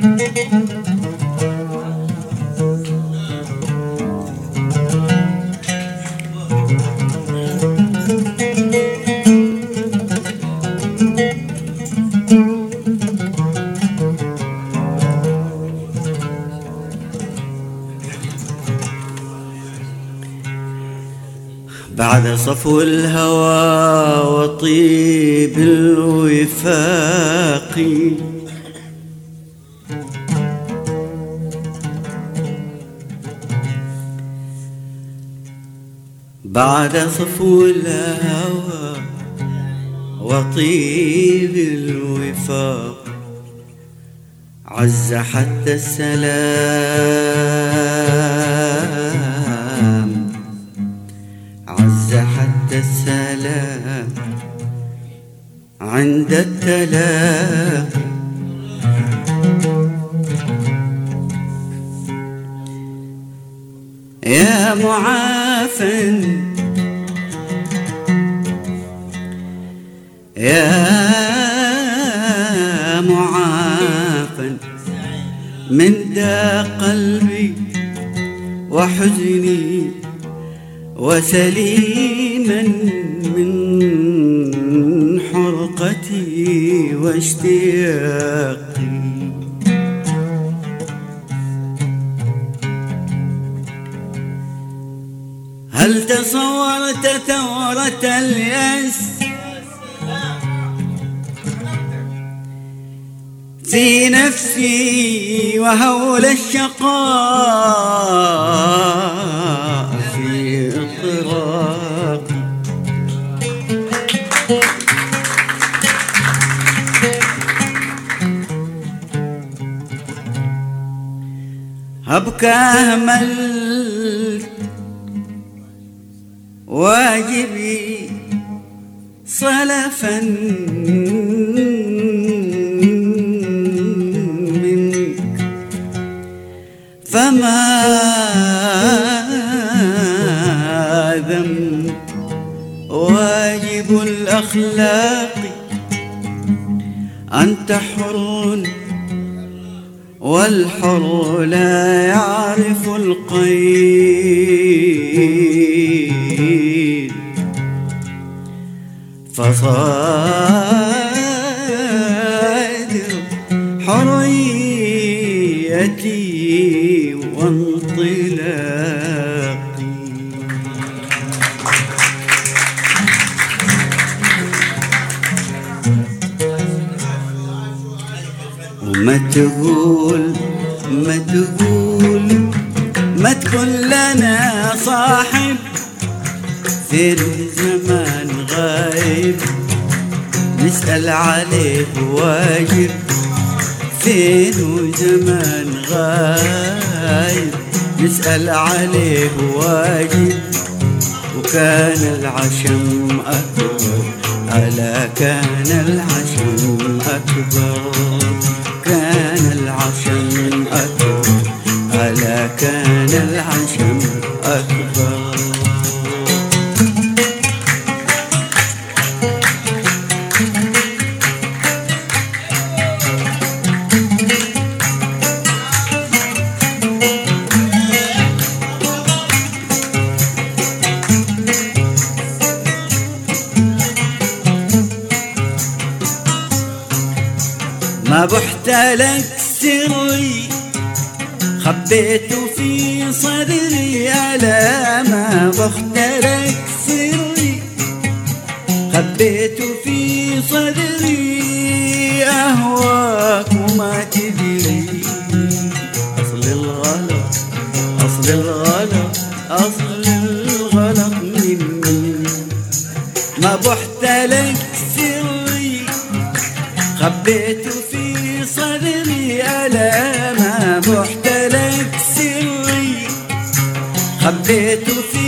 بعد صفو الهوى وطيب الوفاق بعد صفو الهوى وطيب الوفاق عز حتى السلام عز حتى السلام عند التلاقي يا معافى يا معافى من دا قلبي وحزني وسليما من حرقتي واشتياقي هل تصورت ثورة اليأس في نفسي وهول الشقاء في اضطرابي أبكى أهملت واجبي صلفا فما ذنب واجب الأخلاق أنت حر والحر لا يعرف القيد فصادر حريتي وانطلاقي وما تقول ما تكون لنا صاحب في الزمان غايب نسأل عليه واجب فين زمان غايب نسأل عليه واجب وكان العشم أكبر ألا كان العشم أكبر كان العشم أكبر ألا كان العشم أكبر ما بحت لك سري خبيت في صدري ألا ما بحت لك سري خبيت في صدري أهواك وما تدري أصل الغلط أصل الغلط أصل الغلط مني ما بحت لك سري خبيت في صدري ألا ما بحت لك سري خبيت في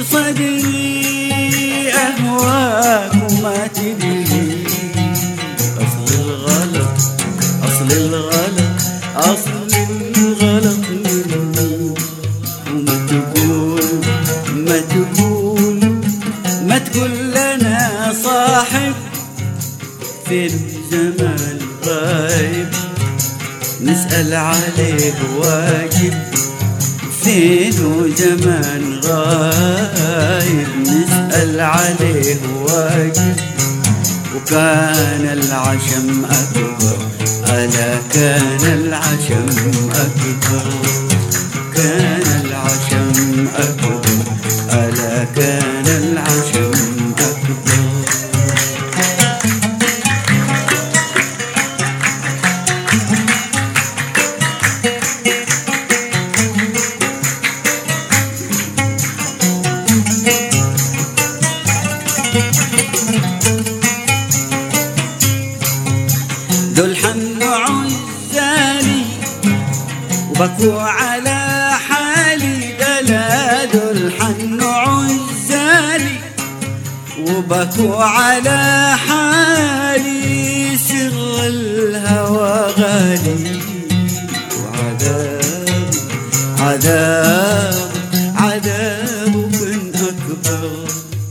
صدري أهواك وما تدري أصل الغلط أصل الغلط أصل الغلط مني وما تقول ما تقول لنا صاحب في الزمان غايب نسأل عليه واجب، فينه زمان غايب. نسأل عليه واجب، وكان العشم أكبر، ألا كان العشم أكبر، كان العشم أكبر، ألا كان العشم أكبر. دول حنوا عزالي وبكوا على حالي، دلا دول حنوا عزالي وبكوا على حالي. سر الهوى غالي وعذاب عذاب عذاب كن أكبر.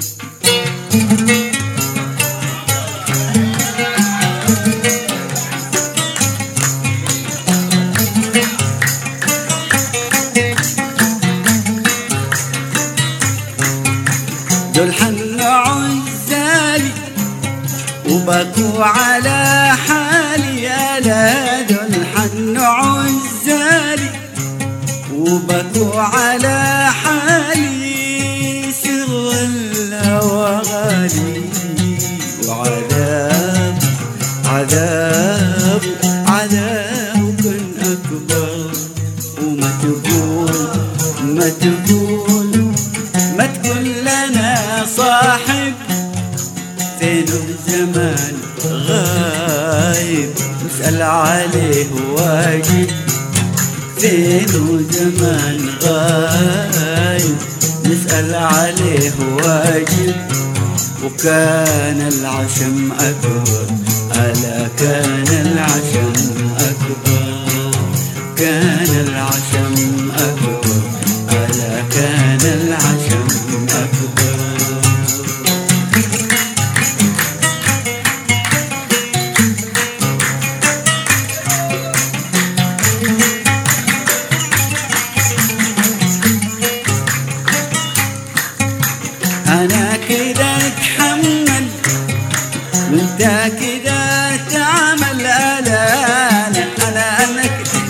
دول حنوا عزالي وبكوا على حالي، يالا دول حنوا عزالي وبكوا على حالي. سر الهوى غالي وعذاب عذاب عذاب كن أكبر. وما تقول ما تقول ما تقول لنا صاحب، فينه زمان غايب. نسأل عليه واجب، فينه زمان غايب. نسأل عليه واجب، وكان العشم أكبر، ألا كان العشم أكبر، كان العشم أكبر، ألا كان العشم أكبر. أنا كده اتحمل وانت كده تعمل، ألا أنا كده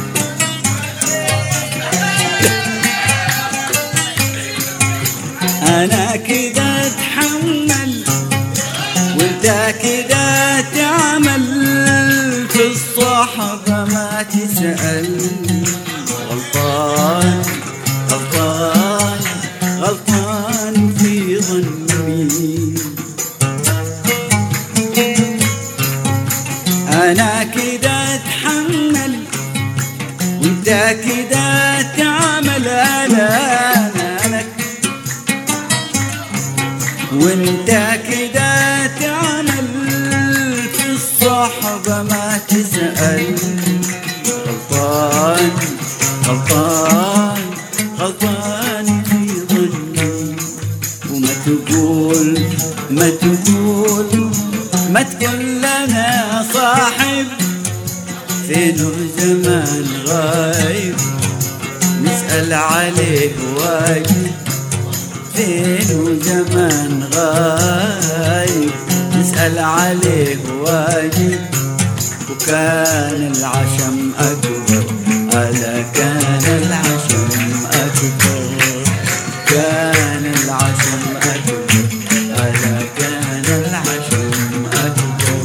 أنا كده اتحمل وانت كده تعمل. في الصحبة ما تسأل، غلطان غلطان غلطان في ظني. أنا كده اتحمل وانت كده تعمل، أنا وانت كده تعمل. في الصحبة ما تسأل، غلطان غلطان غلطان في ظني. وما تقول ما تقول ما تقول لنا صاحب، فينه زمان غايب. نسأل عليه واجب، فينه زمان غايب. نسأل عليه واجب، وكان العشم أكبر، ألا كان العشم أكبر، كان العشم أكبر، ألا كان العشم أكبر.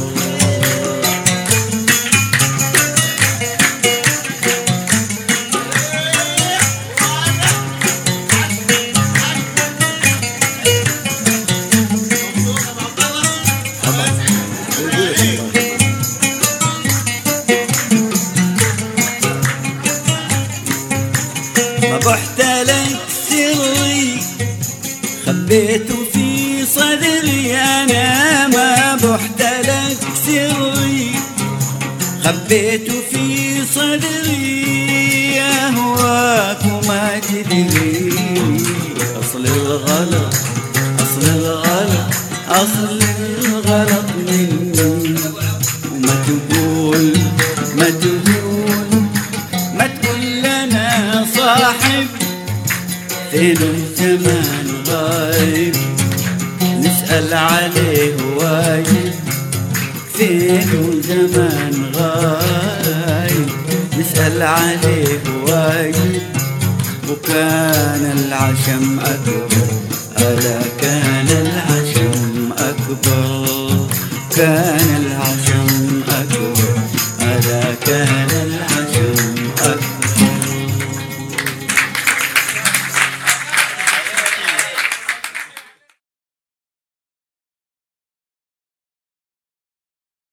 ما بحت لك سري خبيته في صدري، أنا ما بحت لك سري خبيته في صدري. أهواك وما تدري، أصل الغلط أصل الغلط أصل الغلط مني. وما تقول ما تقول إله زمان غايب نسأل عليه واجد، فينه زمان غايب نسأل عليه واجد. وكان العشم أكبر، ألا كان العشم أكبر، كان العشم